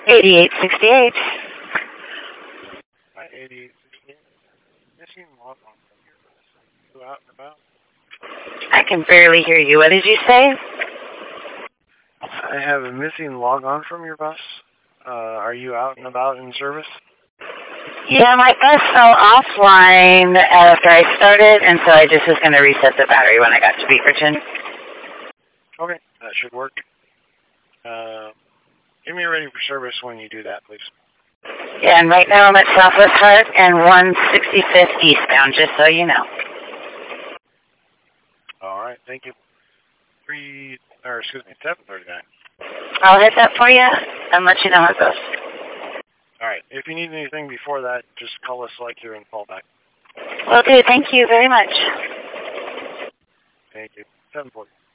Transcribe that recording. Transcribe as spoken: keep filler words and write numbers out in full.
eighty-eight sixty-eight. Hi, eighty-eight sixty-eight. Missing log on from your bus. You out and about? I can barely hear you. What did you say? I have a missing log on from your bus. Uh, are you out and about in service? Yeah, my bus fell offline after I started, and so I just was going to reset the battery when I got to Beaverton. Okay, that should work. Uh, get me ready for service when you do that, please. Yeah, and right now I'm at Southwest Hart and one sixty-fifth eastbound, just so you know. All right, thank you. Three, or excuse me, seven thirty-nine. I'll hit that for you and let you know how it goes. All right, if you need anything before that, just call us like you're in callback. Will do. Thank you very much. Thank you. seven forty.